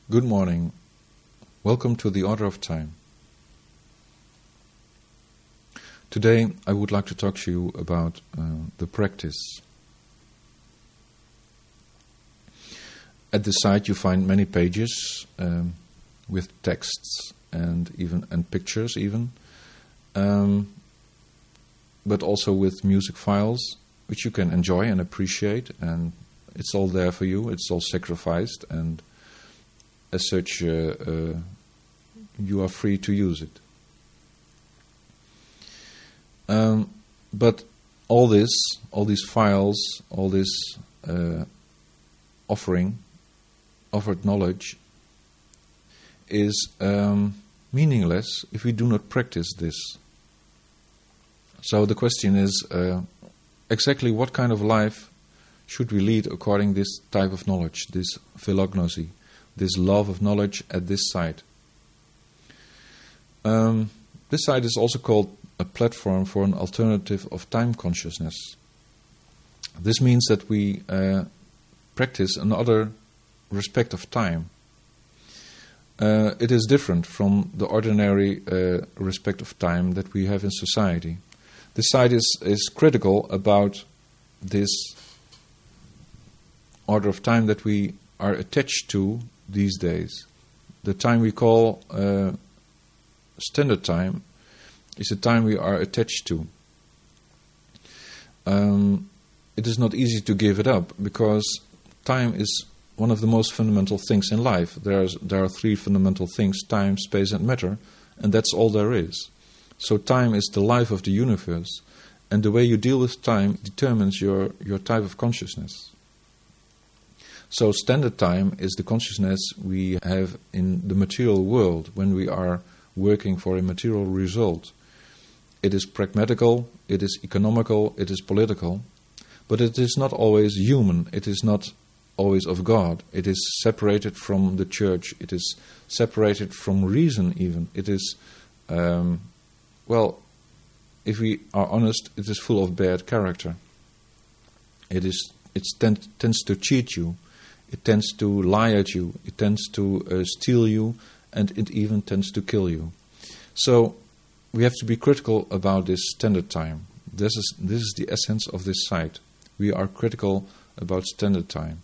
Good morning. Welcome to the Order of Time. Today I would like to talk to you about the practice. At the site you find many pages with texts and pictures even, but also with music files which you can enjoy and appreciate, and it's all there for you. It's all sacrificed, and as such you are free to use it. But all these files, all this offered knowledge is meaningless if we do not practice this. So the question is, exactly what kind of life should we lead according to this type of knowledge, this philognosy, this love of knowledge at this site? This site is also called a platform for an alternative of time consciousness. This means that we practice another respect of time. It is different from the ordinary respect of time that we have in society. This site is critical about this order of time that we are attached to these days. The time we call standard time is the time we are attached to. It is not easy to give it up, because time is one of the most fundamental things in life. There are three fundamental things: time, space, and matter, and that's all there is. So time is the life of the universe, and the way you deal with time determines your type of consciousness. So standard time is the consciousness we have in the material world when we are working for a material result. It is pragmatical, it is economical, it is political, but it is not always human, it is not always of God. It is separated from the church, it is separated from reason even. It is, if we are honest, it is full of bad character. It tends to cheat you, it tends to lie at you, it tends to steal you, and it even tends to kill you. So we have to be critical about this standard time. This is the essence of this site. We are critical about standard time.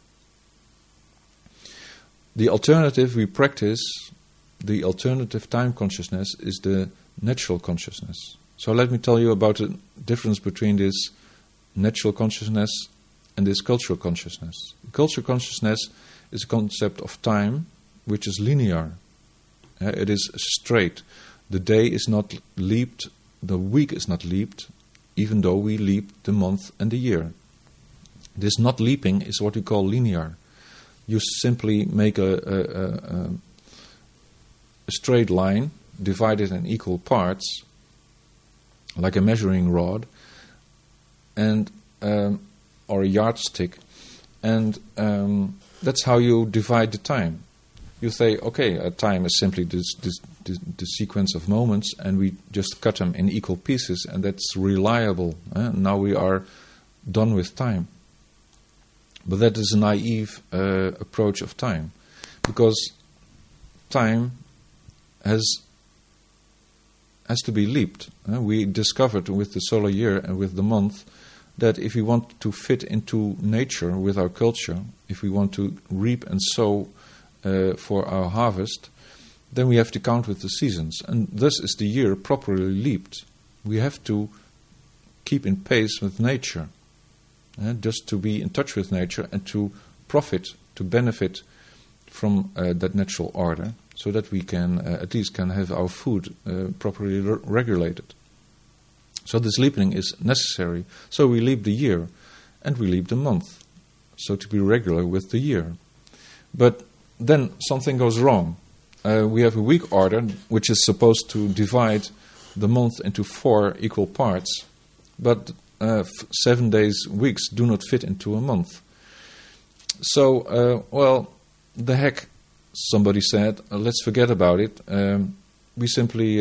The alternative we practice, the alternative time consciousness, is the natural consciousness. So let me tell you about the difference between this natural consciousness and this cultural consciousness. Cultural consciousness is a concept of time which is linear. It is straight. The day is not leaped, the week is not leaped, even though we leap the month and the year. This not leaping is what we call linear. You simply make a straight line, divided in equal parts, like a measuring rod, and or a yardstick, and that's how you divide the time. You say, okay, time is simply the sequence of moments, and we just cut them in equal pieces, and that's reliable. Now we are done with time. But that is a naive approach of time, because time has to be leaped. We discovered with the solar year and with the month that if we want to fit into nature with our culture, if we want to reap and sow for our harvest, then we have to count with the seasons. And thus is the year properly leaped. We have to keep in pace with nature, just to be in touch with nature and to profit, to benefit from that natural order, so that we can at least can have our food properly regulated. So this leaping is necessary. So we leap the year and we leap the month, so to be regular with the year. But then something goes wrong. We have a week order which is supposed to divide the month into 4 equal parts, but 7 days weeks do not fit into a month. So, the heck, somebody said, let's forget about it. We simply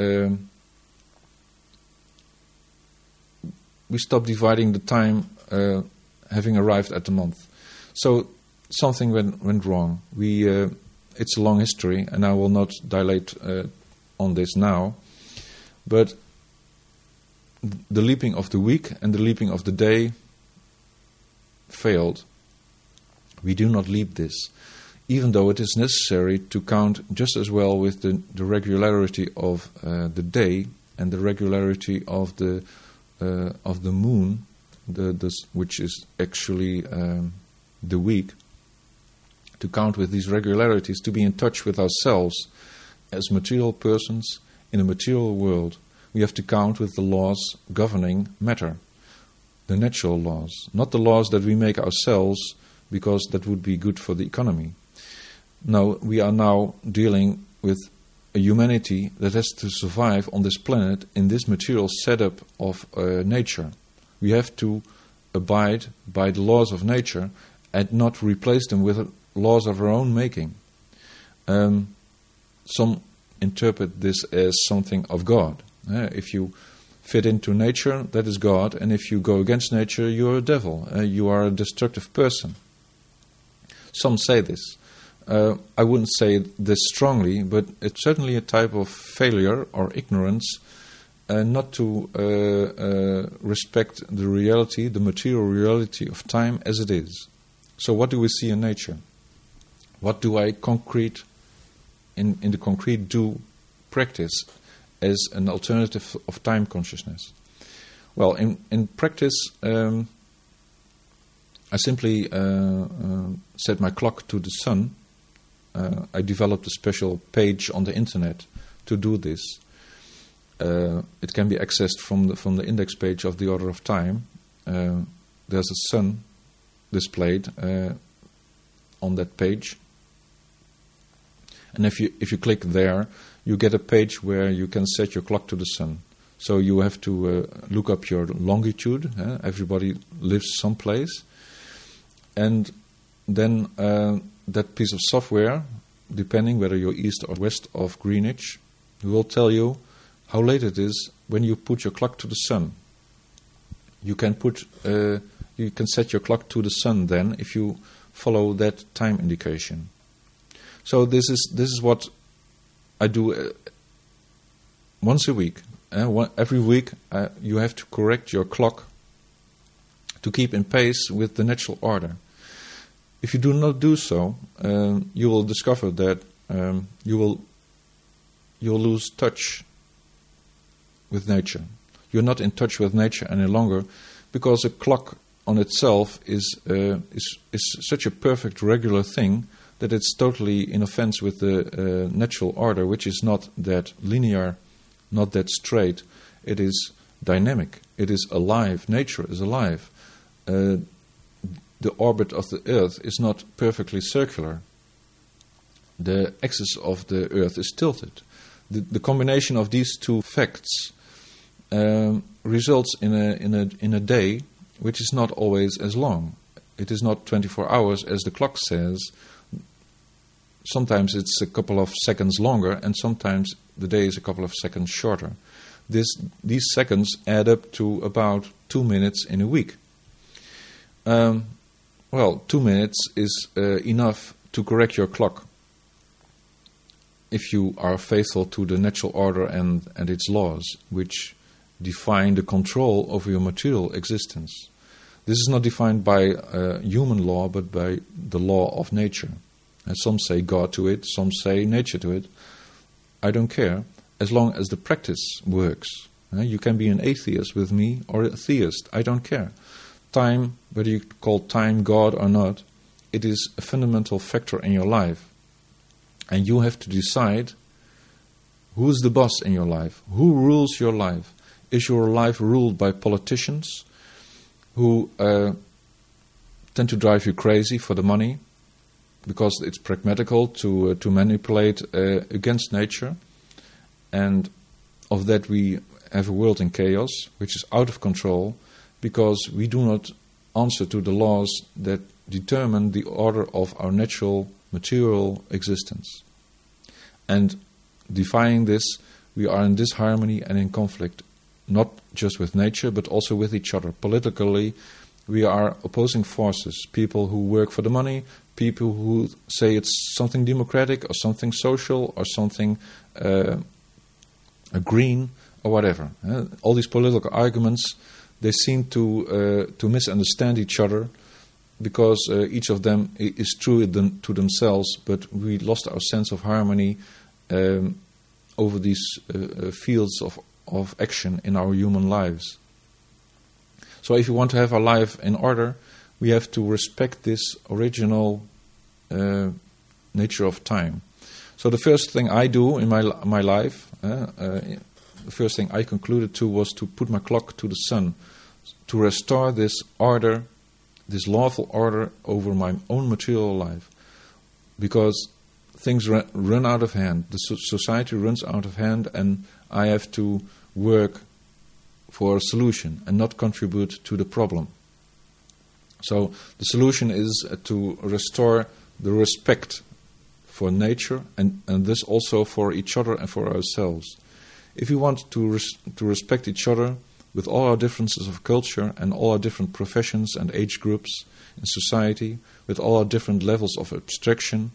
we stop dividing the time having arrived at the month. So something went wrong. it's a long history, and I will not dilate on this now. But the leaping of the week and the leaping of the day failed. We do not leap this, even though it is necessary to count just as well with the regularity of the day and the regularity of the moon, which is actually the week. To count with these regularities, to be in touch with ourselves as material persons in a material world, we have to count with the laws governing matter, the natural laws, not the laws that we make ourselves, because that would be good for the economy. No, we are now dealing with a humanity that has to survive on this planet in this material setup of nature. We have to abide by the laws of nature and not replace them with laws of our own making. Some interpret this as something of God. If you fit into nature, that is God, and if you go against nature, you are a devil. You are a destructive person. Some say this. I wouldn't say this strongly, but it's certainly a type of failure or ignorance not to respect the reality, the material reality of time as it is. So what do we see in nature? What do I in the concrete do practice as an alternative of time consciousness? Well, in practice, I simply set my clock to the sun. I developed a special page on the internet to do this. It can be accessed from the index page of the Order of Time. There's a sun displayed on that page. And if you click there, you get a page where you can set your clock to the sun. So you have to look up your longitude. Everybody lives someplace. And then that piece of software, depending whether you're east or west of Greenwich, will tell you how late it is when you put your clock to the sun. You can set your clock to the sun then if you follow that time indication. So this is what I do once a week. Every week you have to correct your clock to keep in pace with the natural order. If you do not do so, you will discover that you'll lose touch with nature. You're not in touch with nature any longer, because a clock on itself is such a perfect regular thing that it's totally in offense with the natural order, which is not that linear, not that straight. It is dynamic. It is alive. Nature is alive. The orbit of the Earth is not perfectly circular. The axis of the Earth is tilted. The combination of these two facts results in a day which is not always as long. It is not 24 hours as the clock says. Sometimes it's a couple of seconds longer, and sometimes the day is a couple of seconds shorter. These seconds add up to about 2 minutes in a week. 2 minutes is enough to correct your clock if you are faithful to the natural order and its laws, which define the control over your material existence. This is not defined by human law, but by the law of nature. And some say God to it, some say nature to it. I don't care, as long as the practice works. You can be an atheist with me or a theist. I don't care. Time, whether you call time God or not, it is a fundamental factor in your life. And you have to decide who's the boss in your life, who rules your life. Is your life ruled by politicians who tend to drive you crazy for the money, because it's pragmatical to manipulate against nature, and of that we have a world in chaos, which is out of control, because we do not answer to the laws that determine the order of our natural material existence. And defying this, we are in disharmony and in conflict, not just with nature, but also with each other, politically, We are opposing forces, people who work for the money, people who say it's something democratic or something social or something green or whatever. All these political arguments, they seem to misunderstand each other because each of them is true to themselves, but we lost our sense of harmony over these fields of action in our human lives. So if we want to have our life in order, we have to respect this original nature of time. So the first thing I do in my life, the first thing I concluded to was to put my clock to the sun, to restore this order, this lawful order over my own material life. Because things run out of hand, the society runs out of hand, and I have to work for a solution and not contribute to the problem. So the solution is to restore the respect for nature and this also for each other and for ourselves. If we want to respect each other with all our differences of culture and all our different professions and age groups in society, with all our different levels of abstraction,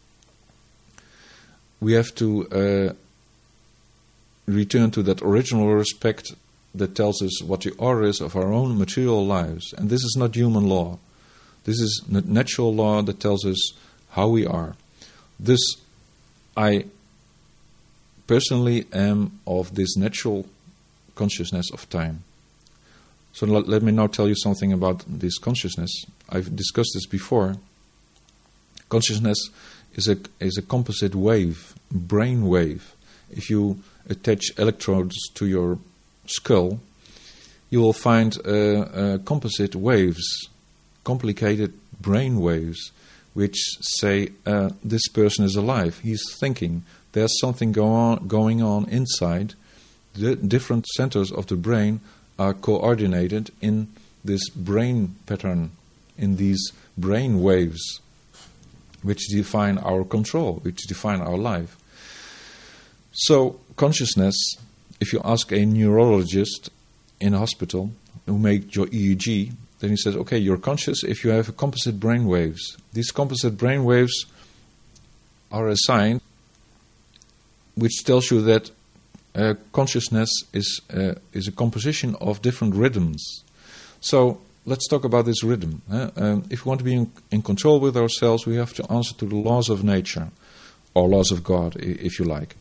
we have to return to that original respect that tells us what the order is of our own material lives. And this is not human law. This is natural law that tells us how we are. This, I personally am of this natural consciousness of time. So let me now tell you something about this consciousness. I've discussed this before. Consciousness is a composite wave, brain wave. If you attach electrodes to your skull, you will find composite waves, complicated brain waves, which say this person is alive, he's thinking, there's something going on inside. The different centers of the brain are coordinated in this brain pattern, in these brain waves, which define our control, which define our life. So consciousness, if you ask a neurologist in a hospital who makes your EEG, then he says, okay, you're conscious if you have composite brain waves. These composite brain waves are a sign which tells you that consciousness is a composition of different rhythms. So let's talk about this rhythm. If we want to be in control with ourselves, we have to answer to the laws of nature, or laws of God, if you like.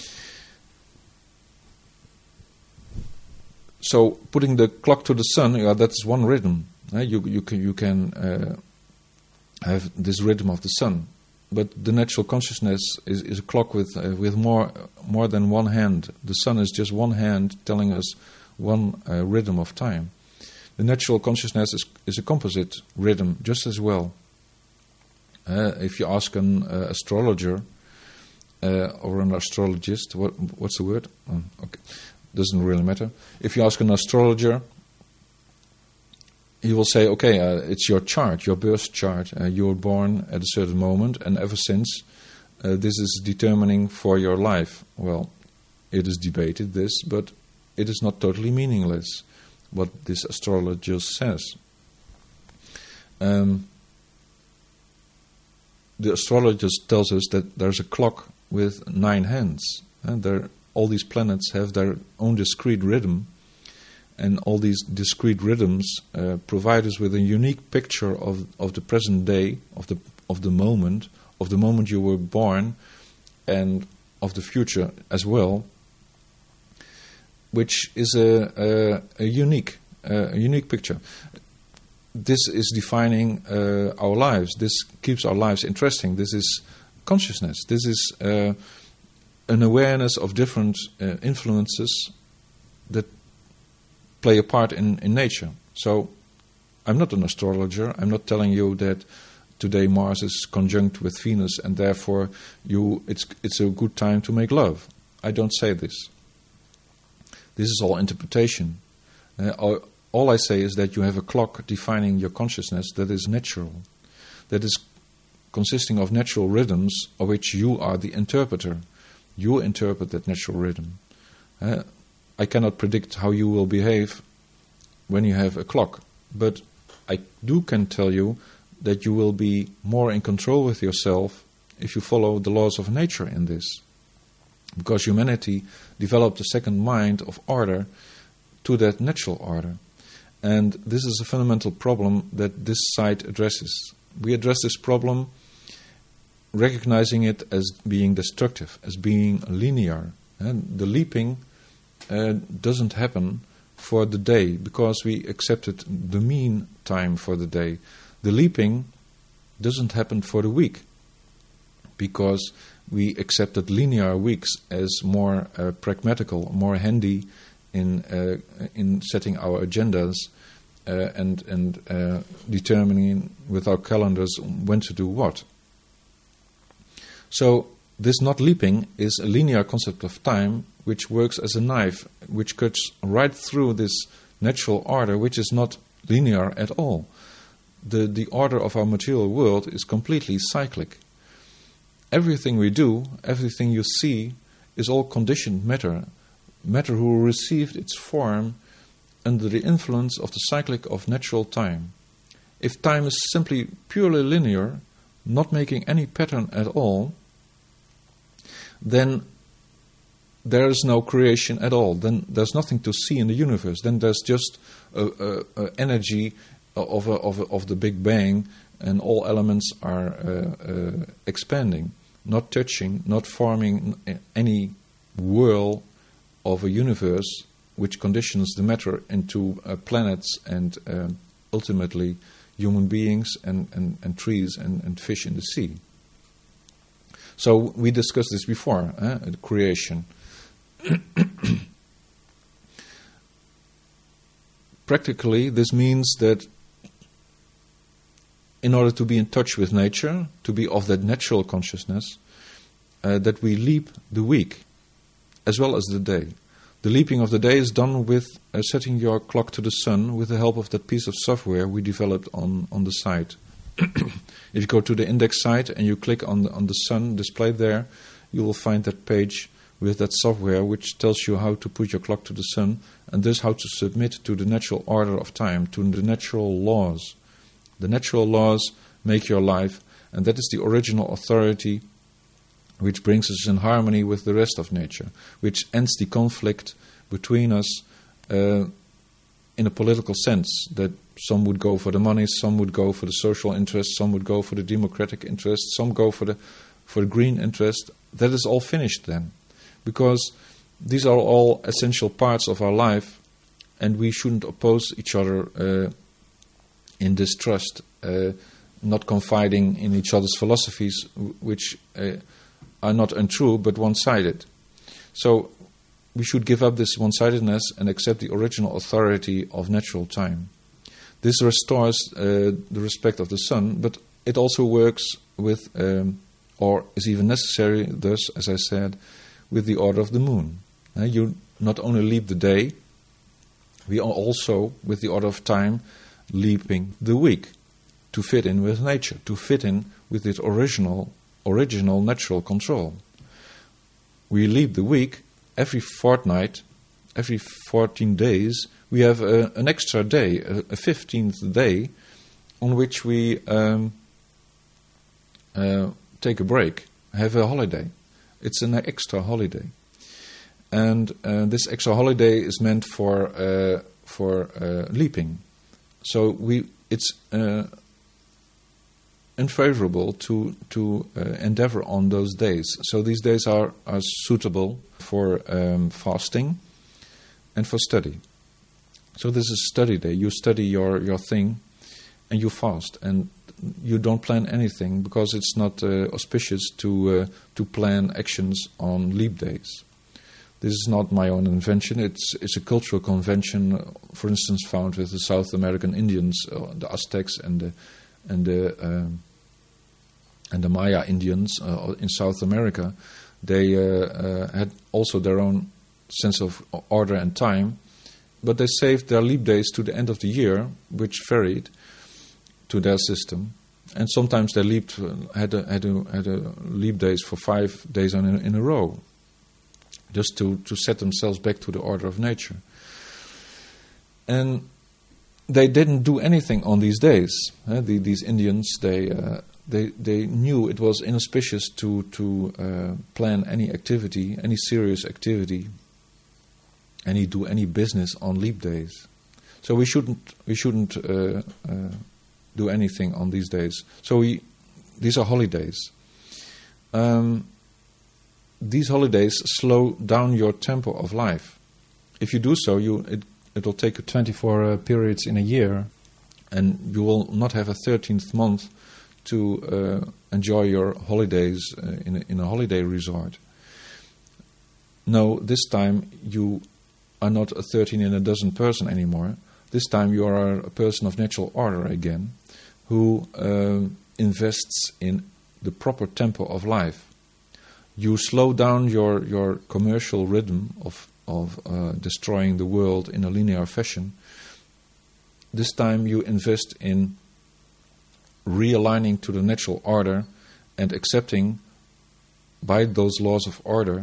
So putting the clock to the sun, that's one rhythm. You can have this rhythm of the sun, but the natural consciousness is a clock with more than one hand. The sun is just one hand telling us one rhythm of time. The natural consciousness is a composite rhythm just as well. If you ask an astrologer or an astrologist, what's the word? Okay. Doesn't really matter. If you ask an astrologer, he will say, okay, it's your chart, your birth chart. You were born at a certain moment, and ever since, this is determining for your life. Well, it is debated, this, but it is not totally meaningless, what this astrologer says. The astrologist tells us that there's a clock with 9 hands, and all these planets have their own discrete rhythm, and all these discrete rhythms provide us with a unique picture of the present day, of the moment you were born, and of the future as well, which is a unique picture. This is defining our lives. This keeps our lives interesting. This is consciousness. This is an awareness of different influences that play a part in nature. So I'm not an astrologer. I'm not telling you that today Mars is conjunct with Venus and therefore it's a good time to make love. I don't say this. This is all interpretation. All I say is that you have a clock defining your consciousness that is natural, that is consisting of natural rhythms of which you are the interpreter. You interpret that natural rhythm. I cannot predict how you will behave when you have a clock, but I can tell you that you will be more in control with yourself if you follow the laws of nature in this. Because humanity developed a second mind of order to that natural order. And this is a fundamental problem that this site addresses. We address this problem recognizing it as being destructive, as being linear. And the leaping doesn't happen for the day because we accepted the mean time for the day. The leaping doesn't happen for the week because we accepted linear weeks as more pragmatical, more handy in setting our agendas and determining with our calendars when to do what. So this not leaping is a linear concept of time which works as a knife, which cuts right through this natural order, which is not linear at all. The order of our material world is completely cyclic. Everything we do, everything you see, is all conditioned matter who received its form under the influence of the cyclic of natural time. If time is simply purely linear, not making any pattern at all, then there is no creation at all. Then there's nothing to see in the universe. Then there's just energy of the Big Bang, and all elements are expanding, not touching, not forming any whirl of a universe which conditions the matter into planets and ultimately human beings and trees and fish in the sea. So we discussed this before, creation. Practically, this means that in order to be in touch with nature, to be of that natural consciousness, that we leap the week as well as the day. The leaping of the day is done with setting your clock to the sun with the help of that piece of software we developed on the site. If you go to the index site and you click on the sun displayed there, you will find that page with that software which tells you how to put your clock to the sun and thus how to submit to the natural order of time, to the natural laws. The natural laws make your life, and that is the original authority which brings us in harmony with the rest of nature, which ends the conflict between us in a political sense, that some would go for the money, some would go for the social interest, some would go for the democratic interest, some go for the green interest. That is all finished then, because these are all essential parts of our life, and we shouldn't oppose each other in distrust, not confiding in each other's philosophies, which are not untrue but one-sided. So we should give up this one-sidedness and accept the original authority of natural time. This restores the respect of the sun, but it also works with, or is even necessary, thus, as I said, with the order of the moon. You not only leap the day, we are also, with the order of time, leaping the week to fit in with nature, to fit in with its original natural control. We leap the week every fortnight, every 14 days. We have an extra day, a 15th day, on which we take a break, have a holiday. It's an extra holiday, and this extra holiday is meant for leaping. So it's unfavorable to endeavor on those days. So these days are suitable for fasting and for study. So this is study day. You study your thing and you fast, and you don't plan anything because it's not auspicious to plan actions on leap days. This is not my own invention. It's a cultural convention, for instance, found with the South American Indians, the Aztecs and the Maya Indians in South America. They had also their own sense of order and time, but they saved their leap days to the end of the year, which varied to their system. And sometimes they had a leap days for 5 days in a row, just to set themselves back to the order of nature. And they didn't do anything on these days. These Indians, they knew it was inauspicious to plan any activity, any serious activity, do any business on leap days. So we shouldn't do anything on these days. So these are holidays. These holidays slow down your tempo of life. If you do so, it will take you 24 periods in a year, and you will not have a 13th month to enjoy your holidays in a holiday resort. No, this time you are not a 13 in a dozen person anymore. This time you are a person of natural order again, who invests in the proper tempo of life. You slow down your commercial rhythm of destroying the world in a linear fashion. This time you invest in realigning to the natural order and accepting by those laws of order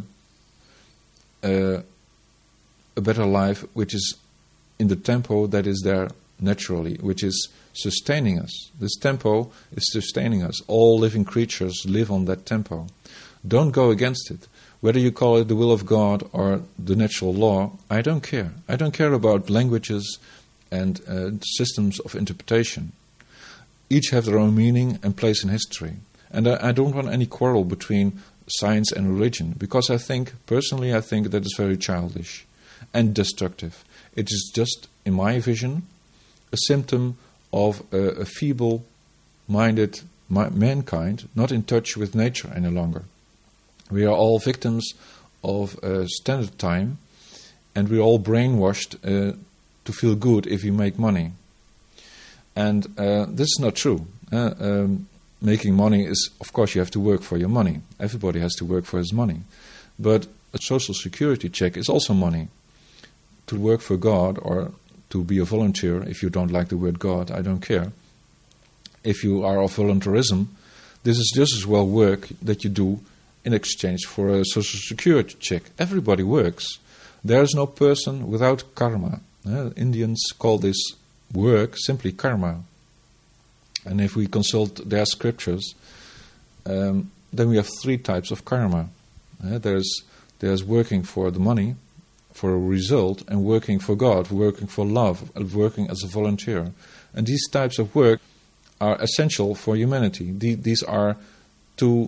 a better life which is in the tempo that is there naturally, which is sustaining us. This tempo is sustaining us. All living creatures live on that tempo. Don't go against it. Whether you call it the will of God or the natural law, I don't care. I don't care about languages and systems of interpretation. Each have their own meaning and place in history. And I don't want any quarrel between science and religion, because personally I think that is very childish and destructive. It is just, in my vision, a symptom of a feeble-minded mankind, not in touch with nature any longer. We are all victims of standard time, and we're all brainwashed to feel good if we make money. And this is not true. Making money is, of course, you have to work for your money. Everybody has to work for his money. But a social security check is also money. To work for God or to be a volunteer, if you don't like the word God, I don't care. If you are of volunteerism, this is just as well work that you do in exchange for a social security check. Everybody works. There is no person without karma. Indians call this work simply karma. And if we consult their scriptures, then we have 3 types of karma. There's working for the money, for a result, and working for God, working for love, and working as a volunteer. And these types of work are essential for humanity. These are 2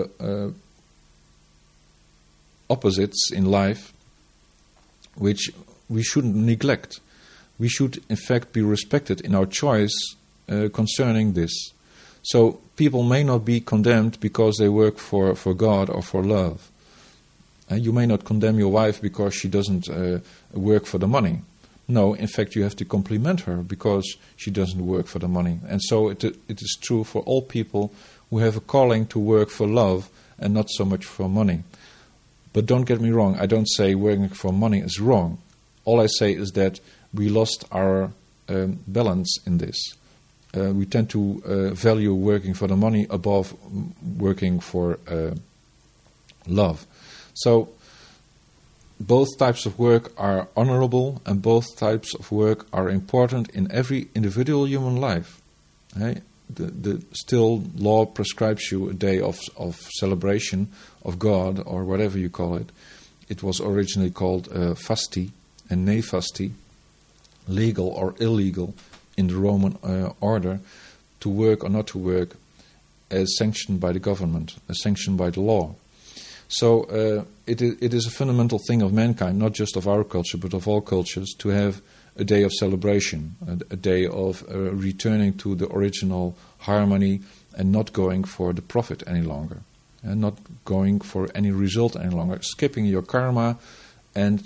opposites in life which we shouldn't neglect. We should, in fact, be respected in our choice concerning this. So people may not be condemned because they work for God or for love. You may not condemn your wife because she doesn't work for the money. No, in fact, you have to compliment her because she doesn't work for the money. And so it is true for all people who have a calling to work for love and not so much for money. But don't get me wrong, I don't say working for money is wrong. All I say is that we lost our balance in this. We tend to value working for the money above working for love. So both types of work are honorable, and both types of work are important in every individual human life. The still law prescribes you a day of celebration of God, or whatever you call it. It was originally called fasti and nefasti, legal or illegal in the Roman order, to work or not to work, as sanctioned by the government, as sanctioned by the law. So it is a fundamental thing of mankind, not just of our culture, but of all cultures, to have a day of celebration, a day of returning to the original harmony and not going for the profit any longer, and not going for any result any longer, skipping your karma and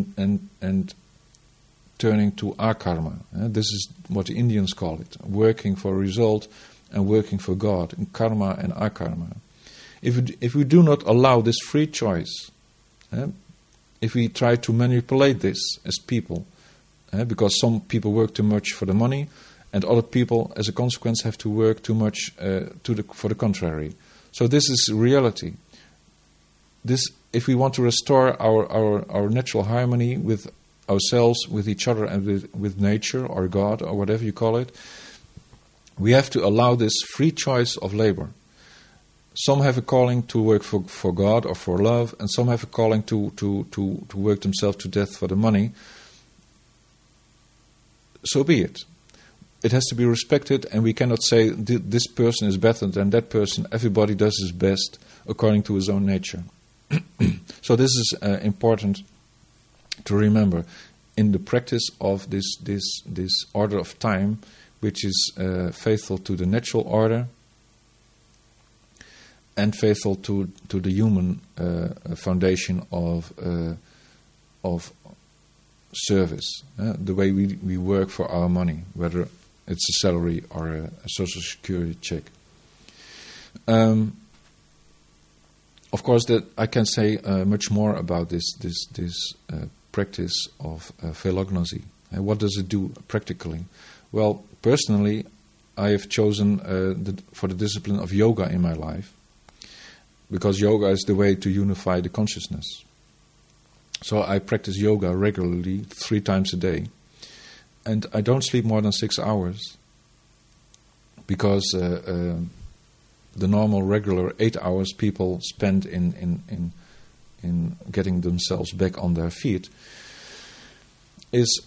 turning to akarma. This is what the Indians call it, working for a result and working for God, in karma and akarma. If we do not allow this free choice, if we try to manipulate this as people, because some people work too much for the money, and other people, as a consequence, have to work too much for the contrary. So this is reality. If we want to restore our natural harmony with ourselves, with each other, and with nature or God or whatever you call it, we have to allow this free choice of labor. Some have a calling to work for God or for love, and some have a calling to work themselves to death for the money. So be it. It has to be respected, and we cannot say this person is better than that person. Everybody does his best according to his own nature. So this is important to remember in the practice of this order of time, which is faithful to the natural order and faithful to the human foundation of service. The way we work for our money, whether it's a salary or a social security check. Of course, that I can say much more about this practice of philognosy. And what does it do practically? Well, personally, I have chosen for the discipline of yoga in my life, because yoga is the way to unify the consciousness. So I practice yoga regularly 3 times a day, and I don't sleep more than 6 hours, because the normal, regular 8 hours people spend in getting themselves back on their feet is,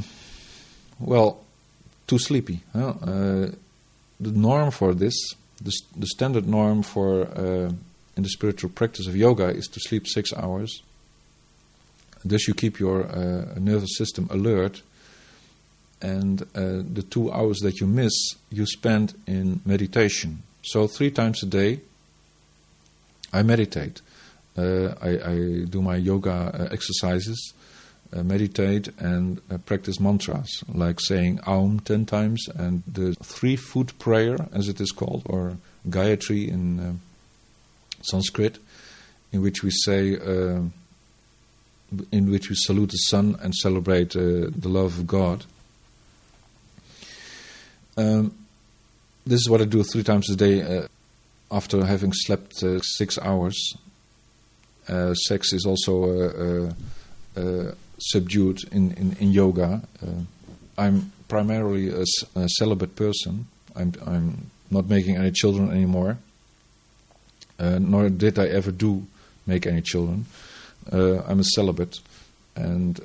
too sleepy. The norm for this, the standard norm for in the spiritual practice of yoga is to sleep 6 hours. Thus you keep your nervous system alert, and the 2 hours that you miss, you spend in meditation. So 3 times a day, I meditate. I do my yoga exercises, meditate, and practice mantras, like saying Aum 10 times, and the 3-foot prayer, as it is called, or Gayatri in Sanskrit, in which we say, in which we salute the sun and celebrate the love of God. This is what I do 3 times a day after having slept 6 hours. Sex is also subdued in yoga. I'm primarily a celibate person. I'm not making any children anymore, nor did I ever make any children. I'm a celibate, and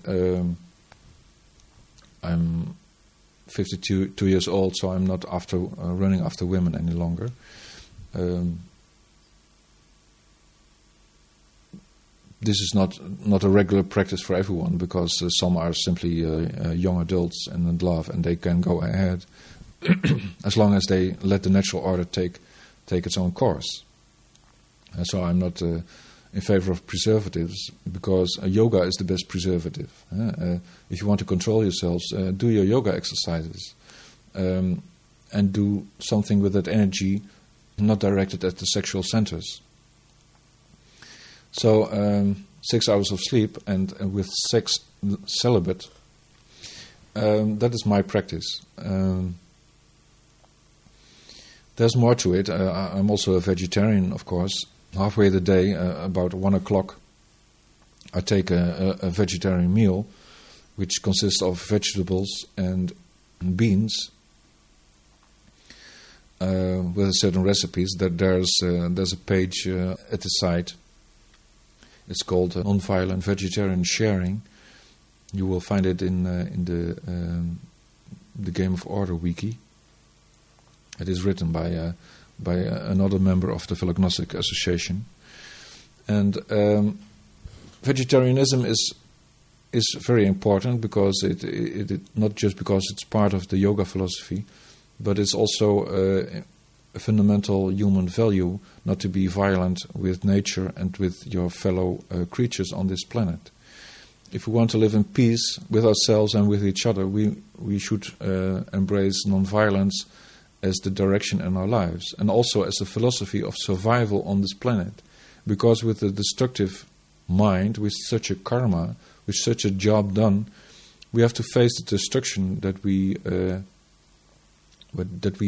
I'm 52 years old, so I'm not running after women any longer. This is not a regular practice for everyone, because some are simply young adults and in love, and they can go ahead as long as they let the natural order take its own course. So I'm not in favor of preservatives, because yoga is the best preservative. If you want to control yourselves, do your yoga exercises, and do something with that energy, not directed at the sexual centers. So 6 hours of sleep and with sex celibate, that is my practice. There's more to it. I'm also a vegetarian, of course. Halfway the day, about 1 o'clock, I take a vegetarian meal, which consists of vegetables and beans, with certain recipes. That there's a page at the site. It's called Nonviolent Vegetarian Sharing. You will find it in the Game of Order wiki. It is written by another member of the Philognostic Association. And vegetarianism is very important, because it not just because it's part of the yoga philosophy, but it's also a fundamental human value, not to be violent with nature and with your fellow creatures on this planet. If we want to live in peace with ourselves and with each other, we should embrace non-violence as the direction in our lives, and also as a philosophy of survival on this planet. Because with the destructive mind, with such a karma, with such a job done, we have to face the destruction that we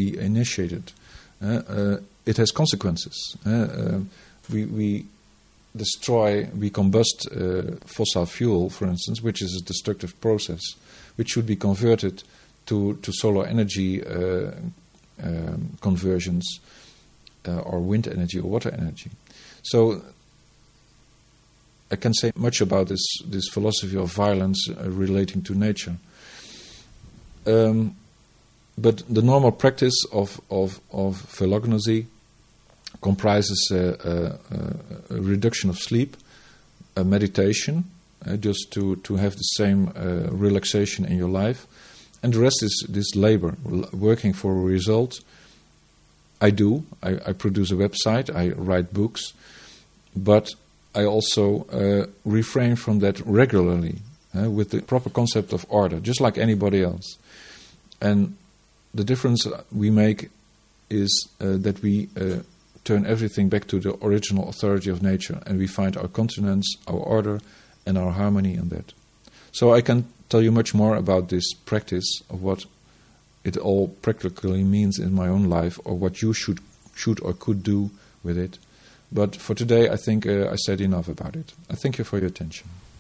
initiated. It has consequences. We we combust fossil fuel, for instance, which is a destructive process, which should be converted to solar energy conversions, or wind energy or water energy. So I can say much about this philosophy of violence relating to nature. But the normal practice of phylognosy comprises a reduction of sleep, a meditation, just to have the same relaxation in your life, and the rest is this labor, working for a result. I produce a website, I write books, but I also refrain from that regularly, with the proper concept of order, just like anybody else. And the difference we make is that we turn everything back to the original authority of nature, and we find our continence, our order, and our harmony in that. So I can tell you much more about this practice of what it all practically means in my own life, or what you should or could do with it. But for today, I think I said enough about it. I thank you for your attention.